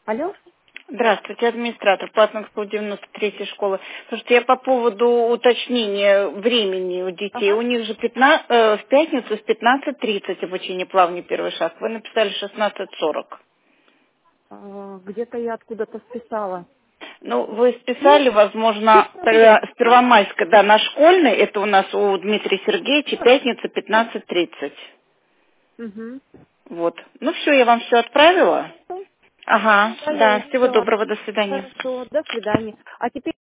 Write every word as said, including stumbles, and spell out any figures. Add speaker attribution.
Speaker 1: Алло?
Speaker 2: Здравствуйте, администратор Платновского девяносто третьей школы. Слушайте, я по поводу уточнения времени у детей. У
Speaker 1: Ага.
Speaker 2: них же пятна- э, в пятницу с пятнадцать тридцать обучение плавный первый шаг. Вы написали шестнадцать сорок.
Speaker 1: А, Где-то я откуда-то списала.
Speaker 2: Ну, вы
Speaker 1: Ну,
Speaker 2: списали, возможно,
Speaker 1: без
Speaker 2: тогда
Speaker 1: проблем.
Speaker 2: с Первомайска, да, на школьный, это у нас у Дмитрия Сергеевича, пятница пятнадцать тридцать.
Speaker 1: Угу.
Speaker 2: Вот. Ну все, я вам все отправила. Ага,
Speaker 1: Да, я
Speaker 2: да, всего
Speaker 1: увидела.
Speaker 2: доброго, до свидания.
Speaker 1: Хорошо, до свидания. А теперь